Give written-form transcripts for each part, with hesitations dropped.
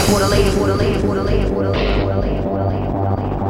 for the ladies, for the ladies, for the ladies, for the ladies, for the ladies, for the ladies, for the ladies.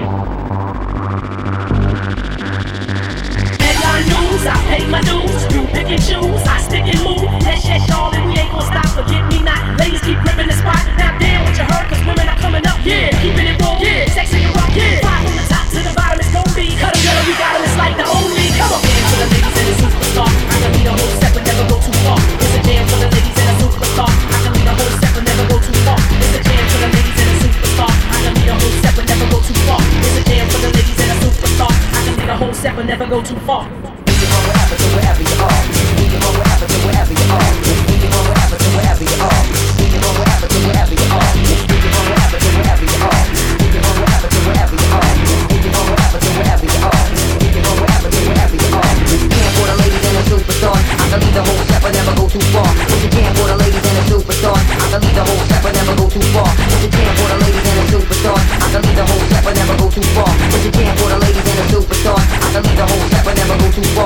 Headline news, I pay my dues. You pick and choose, I stick and move. Yes, yes, y'all, and we ain't gon' stop. Forget me not. Ladies keep gripping the spot. Now damn what you heard, cause women are coming up. Yeah, keeping it raw. Yeah, sexy and rock. Yeah, fly from the top to the bottom, it's gon' be. Cut 'em, girl, we got 'em, it's like the only. Come on, dance for the ladies and the superstar. I can lead a whole set, but never go too far. It's a jam for the ladies and a superstar. I can lead a whole set, but never go too far. It's a jam for the ladies and a superstar. I can lead a whole set, but never go too far. It's a jam for the ladies and a superstar. I can lead a whole set, but never go too far. We can run wherever to wherever you are. We can run wherever to wherever you are. We can run wherever to wherever you are. We can run wherever to wherever you are. We can run wherever to wherever you are. We can run wherever to wherever you are. We can run wherever to wherever you are. We can run wherever to wherever you are. Jam for the ladies and the superstar. I can lead the whole set but never go too far. It's a jam for the ladies and the superstar. I can lead the whole set but never go too far. It's a jam for the ladies and the superstar. I can lead the whole set but never go too far. It's a jam for the ladies and the superstar. I can lead the whole set but never go too far.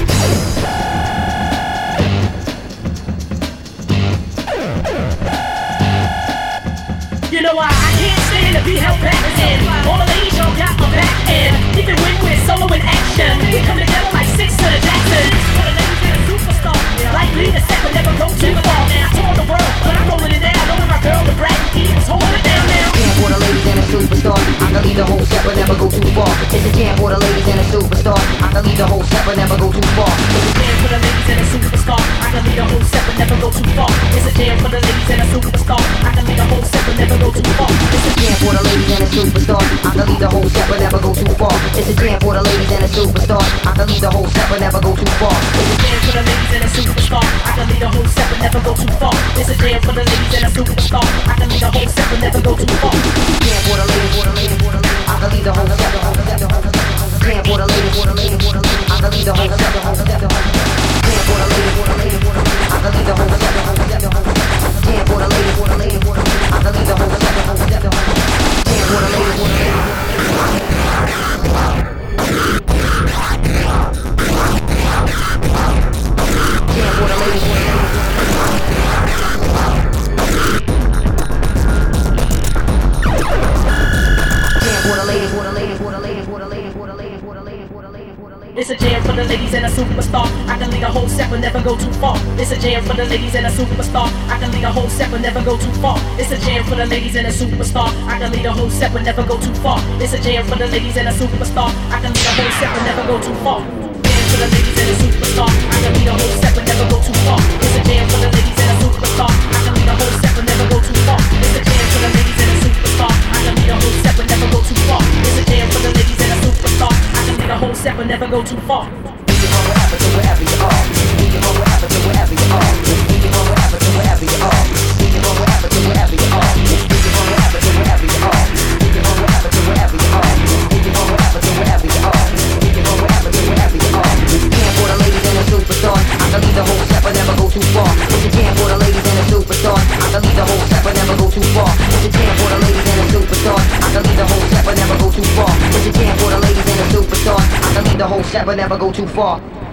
You know why I can't stand to be held back in. All the ladies y'all got my back in. Even when we're solo in action, we come together like six to the Jacksons. For the ladies and a superstar, like lead a set but never go too far. I tour the world, but I'm rolling it down. Knowing my girl, the brand keeps holding it down now. Jam for the ladies and a superstar. I can lead the whole set but never go too far. It's a jam for the ladies and a superstar. I can lead the whole set but never go too far. It's a jam for the ladies and a superstar. I can lead a whole set but never go too far. It's a jam for the ladies and a superstar. I can lead a whole set but never go too far. It's a jam for the ladies and a superstar. I can lead the whole set but never go too far. It's a jam for the ladies and a superstar. I can lead the whole set but never go too far. It's a jam for the ladies and a superstar. I can lead a whole set but never go too far. It's a jam for the ladies and a superstar. I can lead a whole set but never go too far. Jam for the ladies, for the ladies, for the ladies. I can lead the whole set, the whole set, the whole set. Jam for the ladies, for the ladies, for the ladies. I can lead the whole set, the whole set, the whole set. Jam for the ladies, for the ladies, for the ladies. I can lead the whole set, the whole set, the whole set. Jam for the ladies, for the ladies, for the ladies. I can lead the whole set, the whole set, the whole set. Jam for the ladies, for the ladies, for the ladies. Jam for the ladies, for the ladies, for the It's a jam for the ladies and a superstar. I can lead a whole set but never go too far. It's a jam for the ladies and a superstar. I can lead a whole set but never go too far. It's a jam for the ladies and a superstar. I can lead a whole set but never go too far. It's a jam for the ladies and a superstar. I can lead a whole set but never go too far. Jam for the ladies and a superstar. I can lead a whole set but never go too far. It's a jam for the ladies and a superstar. I can lead a whole set but never go too far. It's a jam for the ladies and a superstar. I can lead a whole set but never go too far. It's a jam for the ladies and a superstar. I can lead a whole set but never go too far. We can run wherever to wherever you are. We can run wherever to wherever you are. We can run wherever to wherever you are. We can run wherever to wherever you are. We can run wherever to wherever you are. We can run wherever to wherever you are. We can run wherever to wherever you are. We can run wherever to wherever you are. Jam for the ladies and a superstar. I can lead the whole set but never go too far. It's a jam for the ladies and a superstar. I can lead the whole set but never go too far. It's a jam for the ladies and a superstar. I can lead the whole set but never go too far. It's a jam for the ladies and a superstar. I can lead the whole set but never go too far.